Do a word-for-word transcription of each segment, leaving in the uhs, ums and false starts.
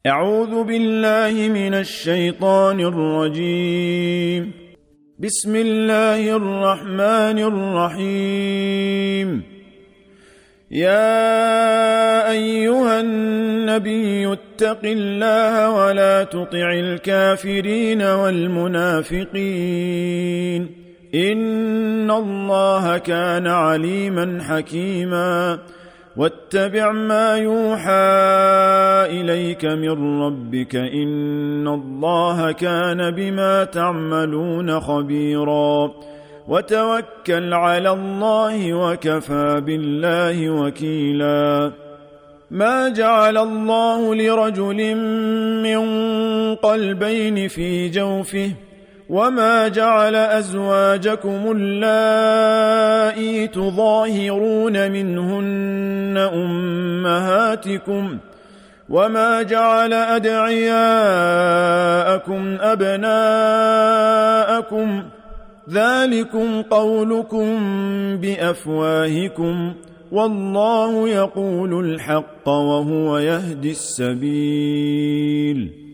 أعوذ بالله من الشيطان الرجيم. بسم الله الرحمن الرحيم. يا أيها النبي اتق الله ولا تطع الكافرين والمنافقين إن الله كان عليما حكيما. واتبع ما يوحى إليك من ربك إن الله كان بما تعملون خبيرا. وتوكل على الله وكفى بالله وكيلا. ما جعل الله لرجل من قلبين في جوفه وما جعل أزواجكم اللائي تظاهرون منهن أمهاتكم وما جعل أدعياءكم أبناءكم ذلكم قولكم بأفواهكم والله يقول الحق وهو يهدي السبيل.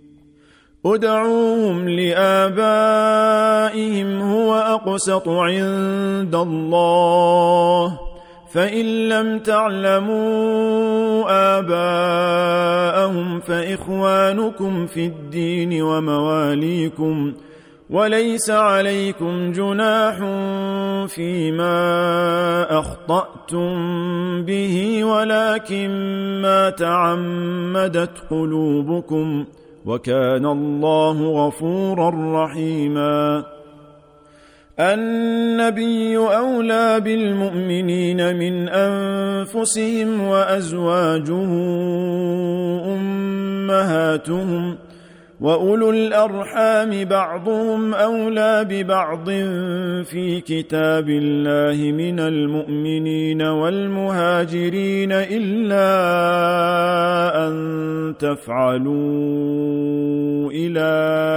ادعوهم لآبائهم هو أقسط عند الله فإن لم تعلموا آباءهم فإخوانكم في الدين ومواليكم وليس عليكم جناح فيما أخطأتم به ولكن ما تعمدت قلوبكم وكان الله غفورا رحيما. النبي أولى بالمؤمنين من أنفسهم وأزواجه أمهاتهم وأولو الأرحام بعضهم أولى ببعض في كتاب الله من المؤمنين والمهاجرين إلا أن تفعلوا إلى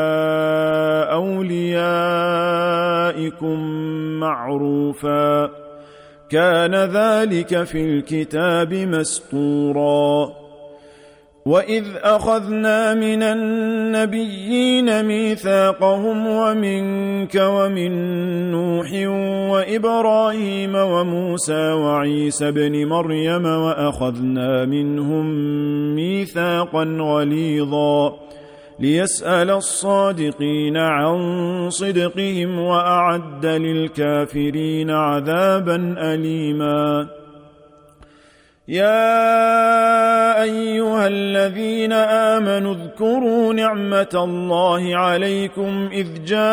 أوليائكم معروفا كان ذلك في الكتاب مسطورا. وإذ أخذنا من النبيين ميثاقهم ومنك ومن نوح وإبراهيم وموسى وعيسى بن مريم وأخذنا منهم ميثاقا غليظا ليسأل الصادقين عن صدقهم وأعد للكافرين عذابا أليما. يا أيها الذين آمنوا اذكروا نعمة الله عليكم إذ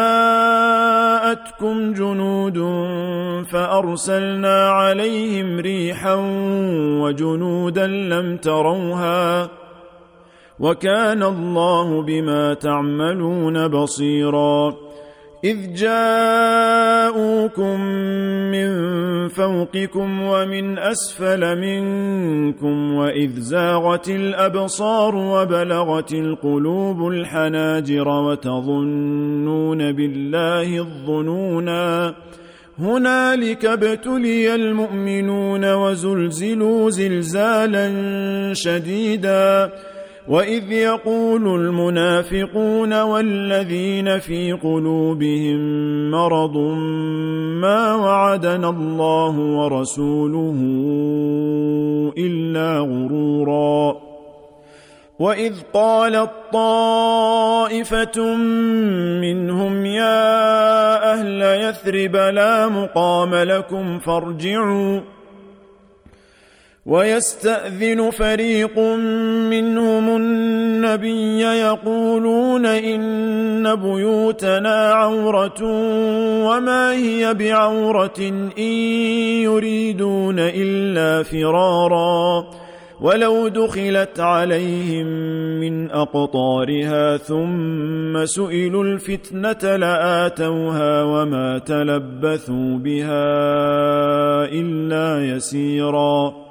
جاءتكم جنود فأرسلنا عليهم ريحا وجنودا لم تروها وكان الله بما تعملون بصيرا. إذ جاءوكم من فوقكم ومن أسفل منكم وإذ زاغت الأبصار وبلغت القلوب الحناجر وتظنون بالله الظنونا هنالك ابتلي المؤمنون وزلزلوا زلزالا شديدا. وإذ يقول المنافقون والذين في قلوبهم مرض ما وعدنا الله ورسوله إلا غرورا. وإذ قالت طائفة منهم يا أهل يثرب لا مقام لكم فارجعوا ويستأذن فريق منهم النبي يقولون إن بيوتنا عورة وما هي بعورة إن يريدون إلا فرارا ولو دخلت عليهم من أقطارها ثم سئلوا الفتنة لآتوها وما تلبثوا بها إلا يسيرا.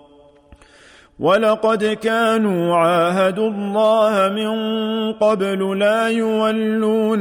ولقد كانوا عاهدوا الله من قبل لا يولون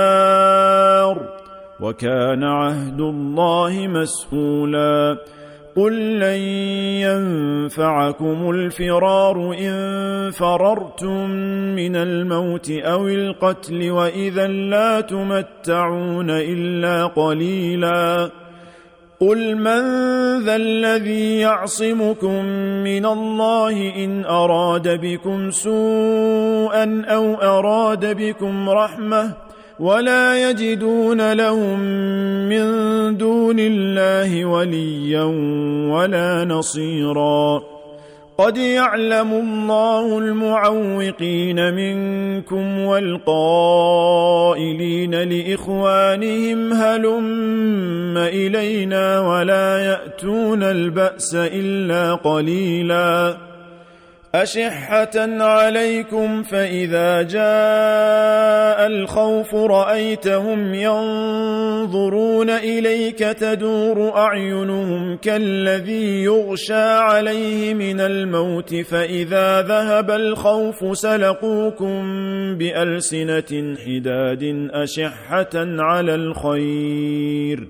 الأدبار وكان عهد الله مسئولا. قل لن ينفعكم الفرار إن فررتم من الموت أو القتل وإذا لا تمتعون إلا قليلا قل من ذا الذي يعصمكم من الله إن أراد بكم سوءا أو أراد بكم رحمة ولا يجدون لهم من دون الله وليا ولا نصيرا قد يعلم الله المعوقين منكم والقائلين لإخوانهم هلم إلينا ولا يأتون البأس إلا قليلا أشحة عليكم فإذا جاء الخوف رأيتهم ينظرون إليك تدور أعينهم كالذي يغشى عليه من الموت فإذا ذهب الخوف سلقوكم بألسنة حداد أشحة على الخير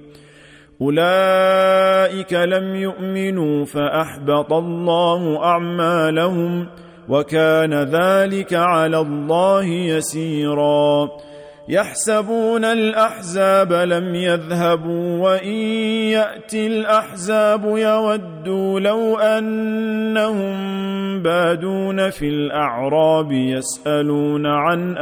أولئك لم يؤمنوا فأحبط الله أعمالهم وكان ذلك على الله يسيرا يحسبون الأحزاب لم يذهبوا وإن يأتي الأحزاب يودوا لو أنهم بادون في الأعراب يسألون عن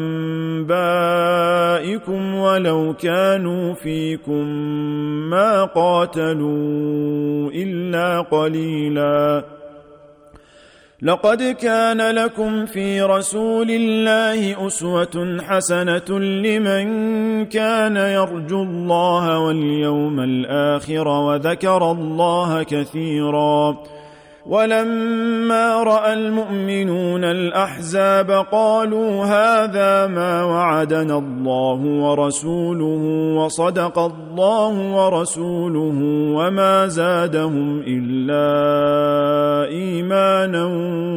أنبائكم ولو كانوا فيكم ما قاتلوا إلا قليلا لقد كان لكم في رسول الله أسوة حسنة لمن كان يرجو الله واليوم الآخر وذكر الله كثيرا ولما رأى المؤمنون الأحزاب قالوا هذا ما وعدنا الله ورسوله وصدق الله ورسوله وما زادهم إلا إيمانا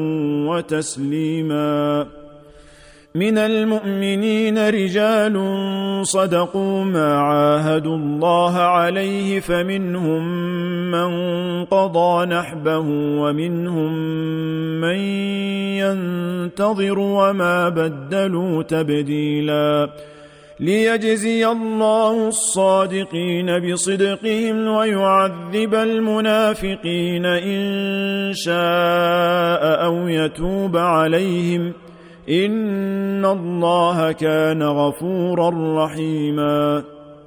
وتسليما من المؤمنين رجال صدقوا ما عاهدوا الله عليه فمنهم من قضى نحبه ومنهم من ينتظر وما بدلوا تبديلا ليجزي الله الصادقين بصدقهم ويعذب المنافقين إن شاء أو يتوب عليهم إن الله كان غفورا رحيما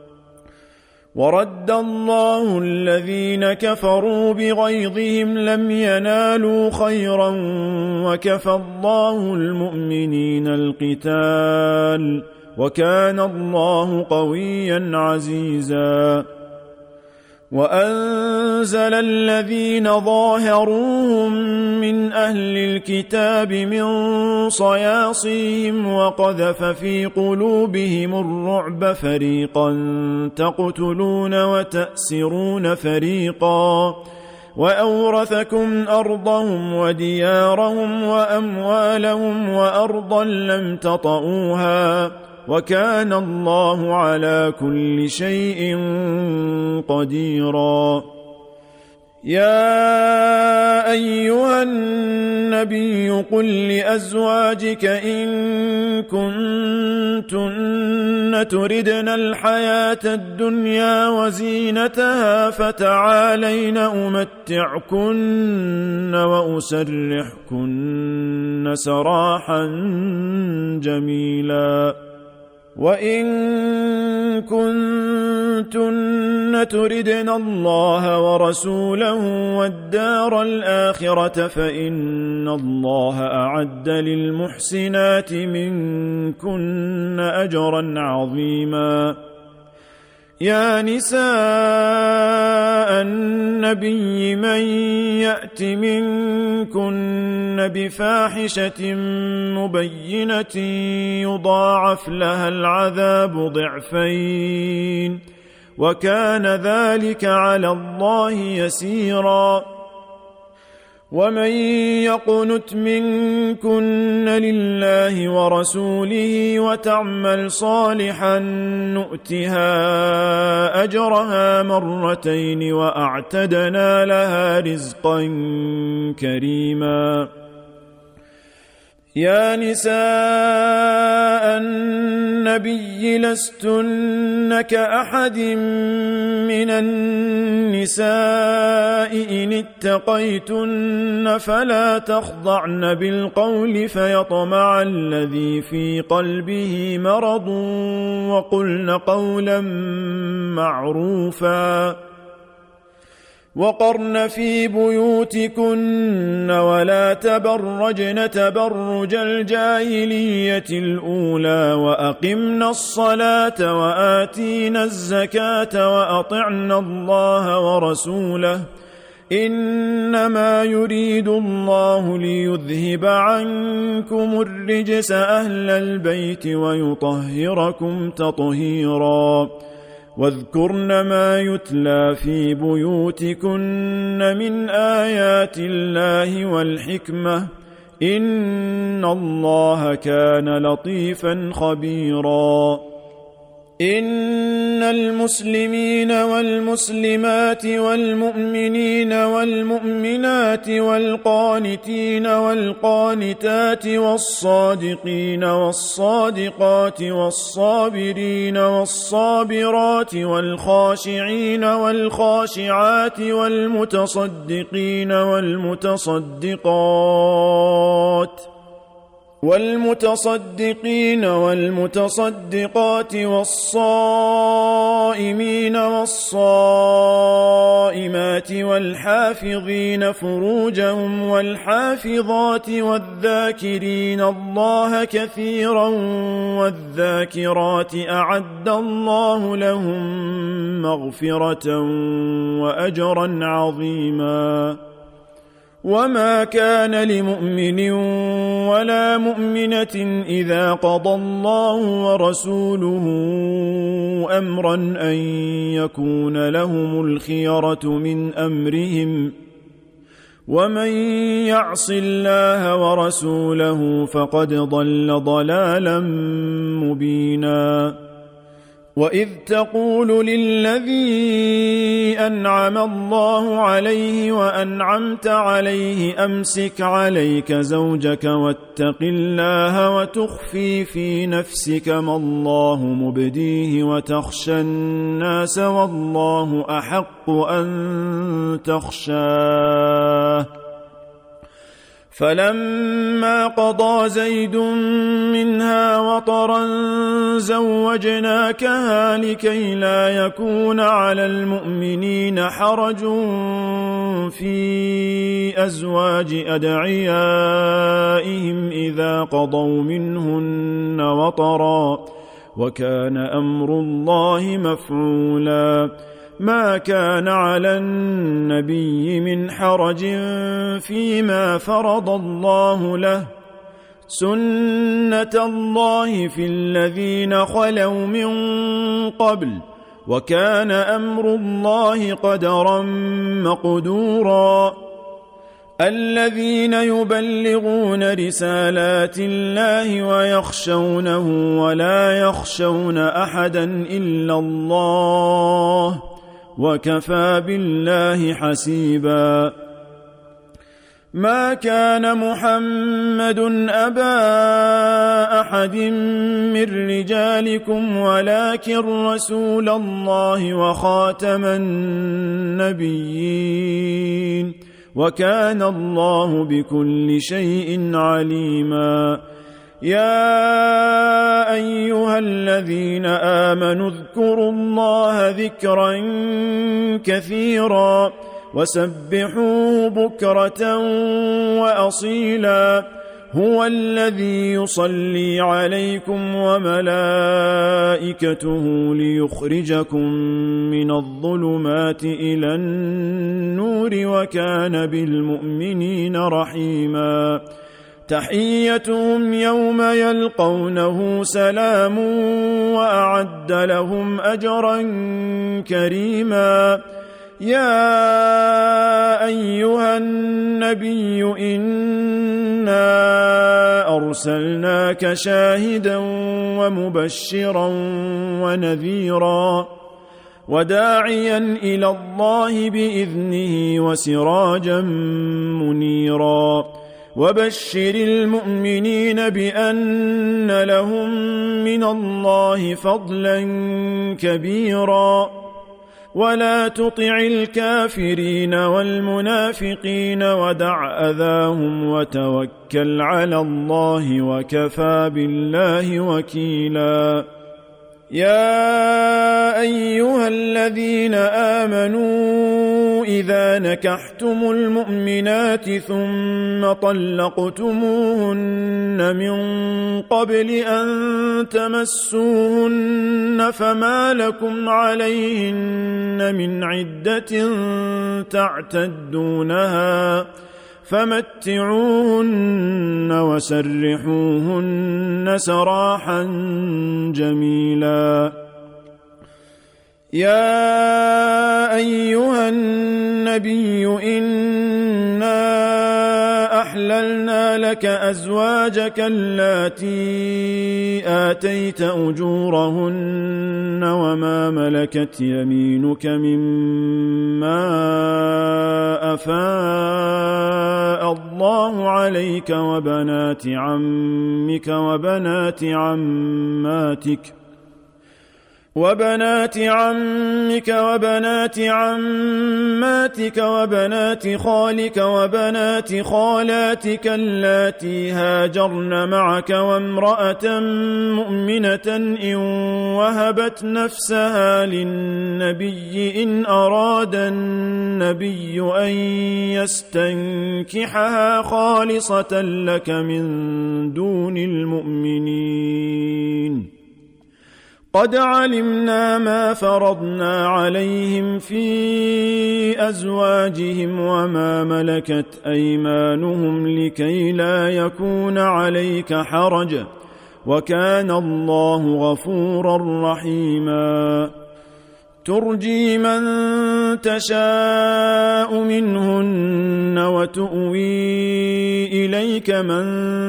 ورد الله الذين كفروا بغيظهم لم ينالوا خيرا وكفى الله المؤمنين القتال وكان الله قويا عزيزا وأنزل الذين ظاهروهم من أهل الكتاب من صياصيهم وقذف في قلوبهم الرعب فريقا تقتلون وتأسرون فريقا وأورثكم أرضهم وديارهم وأموالهم وأرضا لم تطئوها وكان الله على كل شيء قديرا يا أيها النبي قل لأزواجك إن كنتن تردن الحياة الدنيا وزينتها فتعالين أمتعكن وأسرحكن سراحا جميلا وإن كنتن تردن الله ورسوله والدار الآخرة فإن الله أعد للمحسنات منكن أجرا عظيما يا نساء النبي من يأت منكن بفاحشة مبينة يضاعف لها العذاب ضعفين وكان ذلك على الله يسيرا ومن يقنت منكن لله ورسوله وتعمل صالحا نؤتها أجرها مرتين وأعتدنا لها رزقا كريما. يا نساء النبي لستن كأحد من النساء إن اتقيتن فلا تخضعن بالقول فيطمع الذي في قلبه مرض وقلن قولا معروفا وقرن في بيوتكن ولا تبرجن تبرج الجاهلية الأولى وأقمن الصلاة وآتين الزكاة وأطعن الله ورسوله إنما يريد الله ليذهب عنكم الرجس أهل البيت ويطهركم تطهيرا. واذكرن ما يتلى في بيوتكن من آيات الله والحكمة إن الله كان لطيفا خبيرا. إن المسلمين والمسلمات والمؤمنين والمؤمنات والقانتين والقانتات والصادقين والصادقات والصابرين والصابرات والخاشعين والخاشعات والمتصدقين والمتصدقات والمتصدقين والمتصدقات والصائمين والصائمات والحافظين فروجهم والحافظات والذاكرين الله كثيرا والذاكرات أعد الله لهم مغفرة وأجرا عظيما. وما كان لمؤمن ولا مؤمنة إذا قضى الله ورسوله أمرا أن يكون لهم الخيرة من أمرهم ومن يعص الله ورسوله فقد ضل ضلالا مبينا. وإذ تقول للذي أنعم الله عليه وأنعمت عليه أمسك عليك زوجك واتق الله وتخفي في نفسك ما الله مبديه وتخشى الناس والله أحق أن تخشاه. فلما قضى زيد منها وطرا زوجناكها لكي لا يكون على المؤمنين حرج في أزواج أدعيائهم إذا قضوا منهن وطرا وكان أمر الله مفعولا. ما كان على النبي من حرج فيما فرض الله له سنة الله في الذين خلوا من قبل وكان أمر الله قدرا مقدورا. الذين يبلغون رسالات الله ويخشونه ولا يخشون أحدا إلا الله وكفى بالله حسيبا. ما كان محمد أبا أحد من رجالكم ولكن رسول الله وخاتم النبيين وكان الله بكل شيء عليما. يا أيها الذين آمنوا اذكروا الله ذكرا كثيرا وسبحوه بكرة وأصيلا. هو الذي يصلي عليكم وملائكته ليخرجكم من الظلمات إلى النور وكان بالمؤمنين رحيما. تحيتهم يوم يلقونه سلام وأعد لهم أجرا كريما. يا أيها النبي إنا أرسلناك شاهدا ومبشرا ونذيرا وداعيا إلى الله بإذنه وسراجا منيرا وبشر المؤمنين بأن لهم من الله فضلا كبيرا ولا تطع الكافرين والمنافقين ودع أذاهم وتوكل على الله وكفى بالله وكيلا يا أيها الذين آمنوا إذا نكحتم المؤمنات ثم طلقتموهن من قبل أن تمسوهن فما لكم عليهن من عدة تعتدونها فمتعوهن وسرحوهن سراحا جميلا يا أيها النبي إنا أحللنا لك أزواجك اللاتي آتيت أجورهن وما ملكت يمينك مما أفاء الله عليك وبنات عمك وبنات عماتك وبنات عمك وبنات عماتك وبنات خالك وبنات خالاتك اللاتي هاجرن معك وامرأة مؤمنة إن وهبت نفسها للنبي إن أراد النبي أن يستنكحها خالصة لك من دون المؤمنين قد علمنا ما فرضنا عليهم في أزواجهم وما ملكت أيمانهم لكي لا يكون عليك حرج وكان الله غفورا رحيما ترجي من تشاء منهن وتؤوي إليك من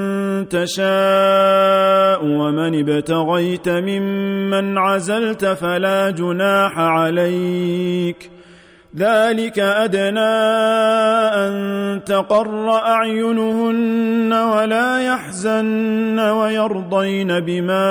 تشاء ومن ابتغيت ممن عزلت فلا جناح عليك ذلك أدنى أن تقر أعينهن ولا يحزن ويرضين بما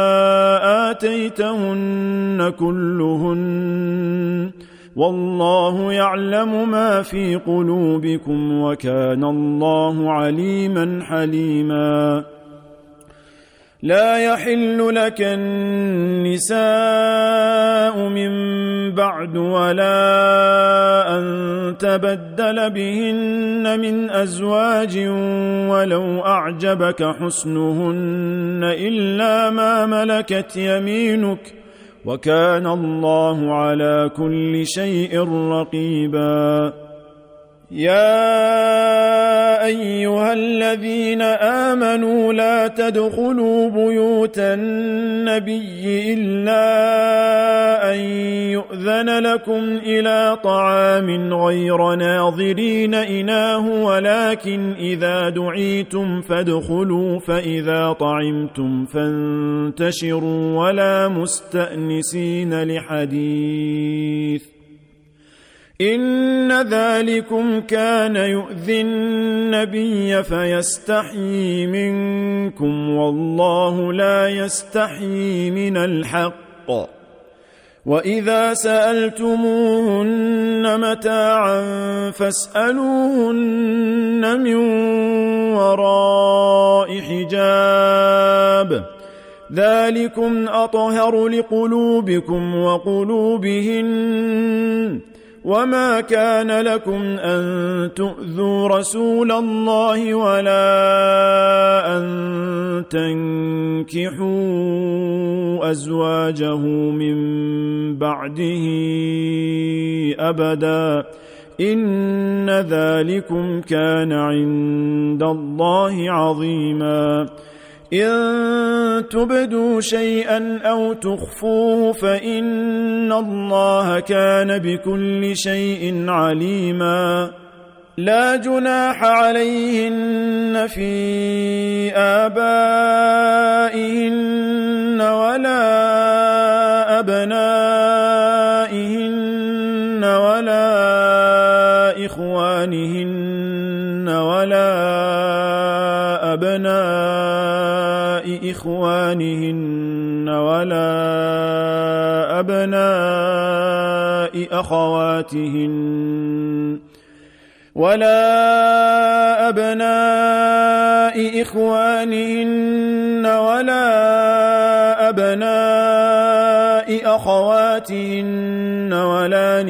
آتيتهن كلهن والله يعلم ما في قلوبكم وكان الله عليما حليما لا يحل لك النساء من بعد ولا أن تبدل بهن من أزواج ولو أعجبك حسنهن إلا ما ملكت يمينك وكان الله على كل شيء رقيبا يا أيها الذين آمنوا لا تدخلوا بيوت النبي إلا أن يؤذن لكم إلى طعام غير ناظرين إناه ولكن إذا دعيتم فادخلوا فإذا طعمتم فانتشروا ولا مستأنسين لحديث إن ذلكم كان يؤذي النبي فيستحيي منكم والله لا يستحيي من الحق وإذا سألتموهن متاعا فاسألوهن من وراء حجاب ذلكم أطهر لقلوبكم وقلوبهن وما كان لكم أن تؤذوا رسول الله ولا أن تنكحوا أزواجه من بعده أبدا إن ذلكم كان عند الله عظيما إن تبدوا شيئا أو تخفوه فإن الله كان بكل شيء عليما لا جناح عليهن في آبائهن ولا أبنائهن ولا إخوانهن ولا أبناء إخوانهن ولا أبناء أخواتهن ولا أبناء إخوانهن ولا أبناء أخواتهن ولا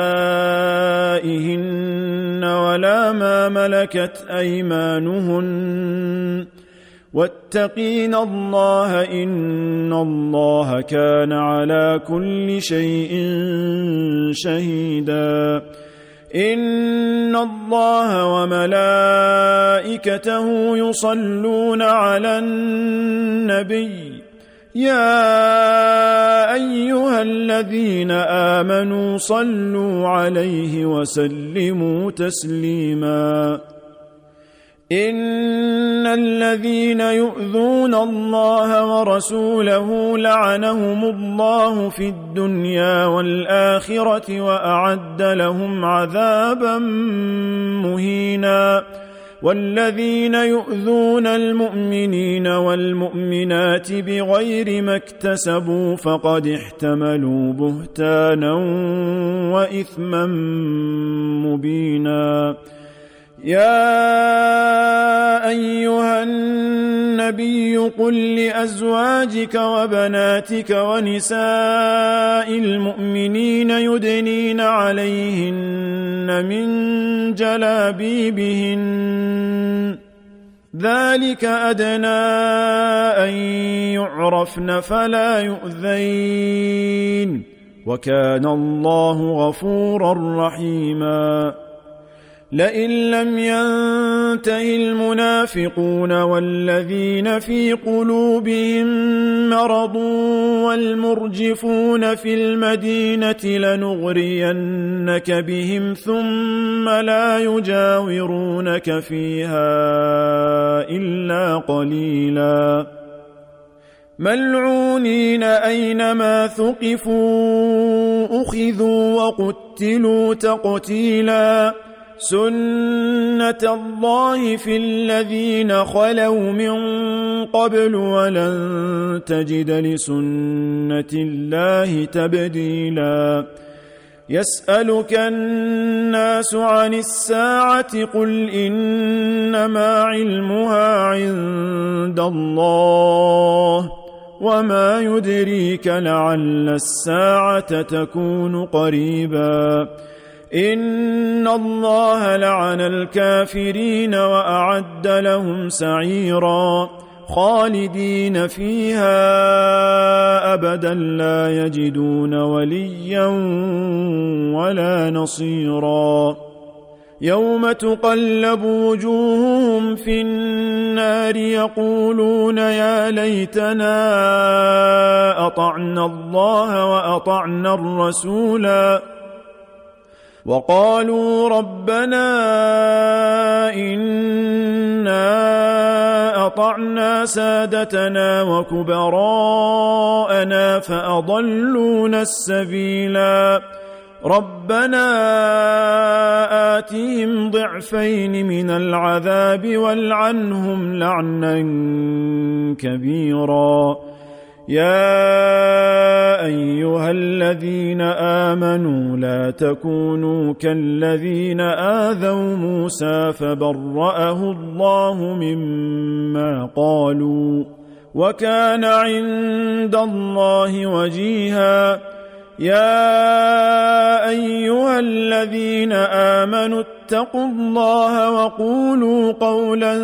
نسائهن ولا ما ملكت أيمانهن واتقين الله إن الله كان على كل شيء شهيدا إن الله وملائكته يصلون على النبي يا أيها الذين آمنوا صلوا عليه وسلموا تسليما إن الذين يؤذون الله ورسوله لعنهم الله في الدنيا والآخرة وأعد لهم عذابا مهينا والذين يؤذون المؤمنين والمؤمنات بغير ما اكتسبوا فقد احتملوا بهتانا وإثما مبينا يا أيها النبي قل لأزواجك وبناتك ونساء المؤمنين يدنين عليهن من جلابيبهن ذلك أدنى أن يعرفن فلا يؤذين وكان الله غفورا رحيما لئن لم ينته المنافقون والذين في قلوبهم مرض والمرجفون في المدينة لنغرينك بهم ثم لا يجاورونك فيها إلا قليلا ملعونين أينما ثقفوا أخذوا وقتلوا تقتيلا سنة الله في الذين خلوا من قبل ولن تجد لسنة الله تبديلا يسألك الناس عن الساعة قل إنما علمها عند الله وما يدريك لعل الساعة تكون قريبا إن الله لعن الكافرين وأعد لهم سعيرا خالدين فيها أبدا لا يجدون وليا ولا نصيرا يوم تقلب وجوههم في النار يقولون يا ليتنا أطعنا الله وأطعنا الرسولا وقالوا ربنا إنا أطعنا سادتنا وكبراءنا فأضلونا السبيلا ربنا آتهم ضعفين من العذاب والعنهم لعنا كبيرا يا أيها الذين آمنوا لا تكونوا كالذين آذوا موسى فبرأه الله مما قالوا وكان عند الله وجيها يا أيها الذين آمنوا اتقوا الله وقولوا قولا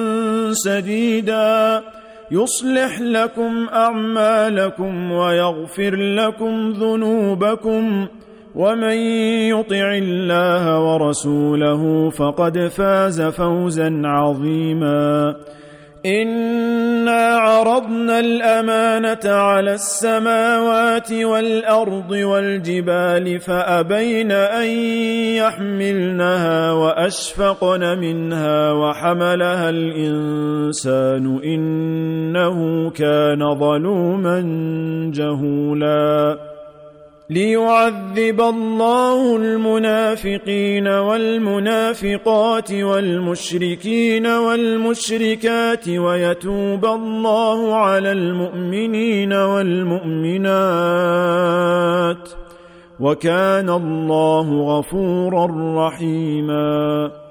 سديدا يصلح لكم أعمالكم ويغفر لكم ذنوبكم ومن يطع الله ورسوله فقد فاز فوزا عظيما إنا عرضنا الأمانة على السماوات والأرض والجبال فأبين أن يحملنها وأشفقن منها وحملها الإنسان إنه كان ظلوما جهولا ليعذب الله المنافقين والمنافقات والمشركين والمشركات ويتوب الله على المؤمنين والمؤمنات وكان الله غفورا رحيما